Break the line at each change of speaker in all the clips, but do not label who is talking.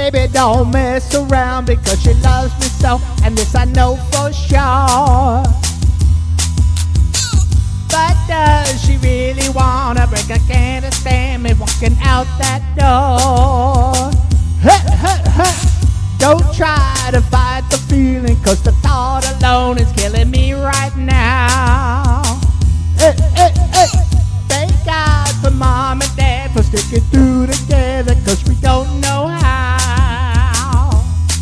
baby don't mess around because she loves me so, and this I know for sure. But does she really wanna break? I can't stand me walking out that door. Don't try to fight the feeling, cause the thought alone is killing me right now. Thank God for mom and dad for sticking through together, cause we don't know how.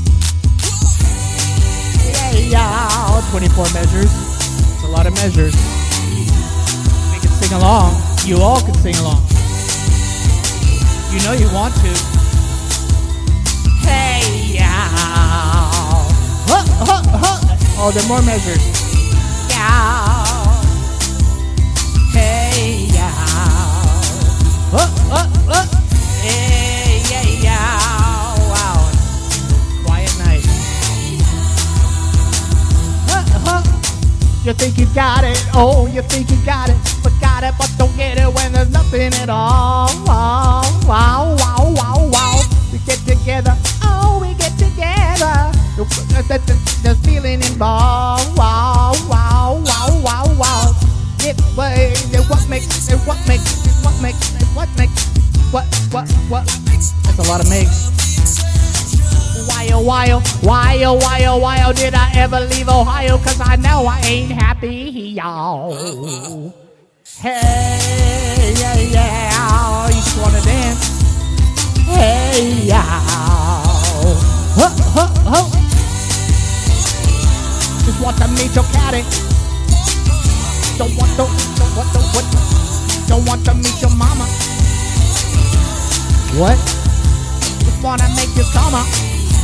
Yeah, y'all. 24 measures. It's a lot of measures. We can sing along. You all can sing along. You know you want to. Hey, y'all. Oh, there are more measures. Y'all. Hey, y'all. Hey, yeah, y'all. Wow. Quiet night. You think you got it, oh, you think you got it, forgot it, but don't get it when there's nothing at all. Wow, wow, wow, wow, wow. We get together, oh, we get together. There's feeling involved. Wow, wow, wow, wow, wow. What makes that's a lot of makes. Why did I ever leave Ohio? Cause I know I ain't happy, y'all. Hey, yeah, yeah, you just wanna dance. Hey, y'all. Just want to meet your caddy. Don't want to meet your mama. What? Just wanna make you come up.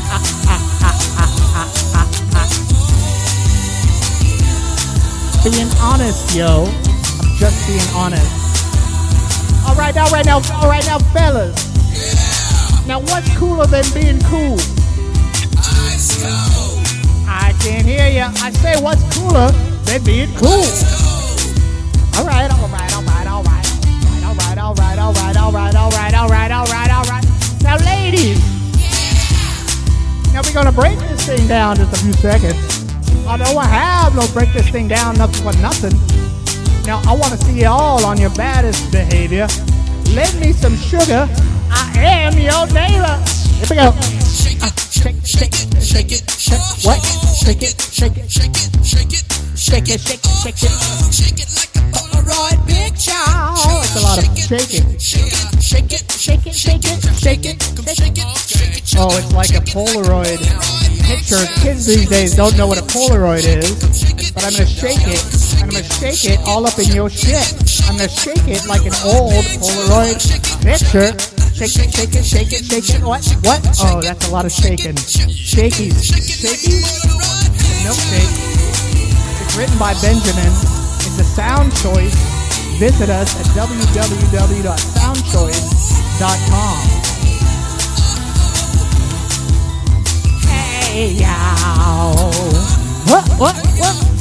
Being honest, yo. I'm just being honest. All right now, fellas. Yeah. Now, what's cooler than being cool? I can't hear you. I say, what's cooler than being cool? All right. Now, ladies. Now we're gonna break this thing down just a few seconds. Although I have no break this thing down nothing but nothing. Now I want to see you all on your baddest behavior. Lend me some sugar. I am your neighbor. Here we go. Shake it. What? Shake it. Shake it like a Polaroid picture. It's a lot of shaking. Shake it. Oh, it's like a Polaroid picture. Kids these days don't know what a Polaroid is, but I'm gonna shake it. I'm gonna shake it all up in your shit. I'm gonna shake it like an old Polaroid picture. Shake it. What? Oh, that's a lot of shaking. Shakies. Milkshake. It's written by Benjamin. It's a sound choice. Visit us at www.soundchoice.com. Hey, y'all. What?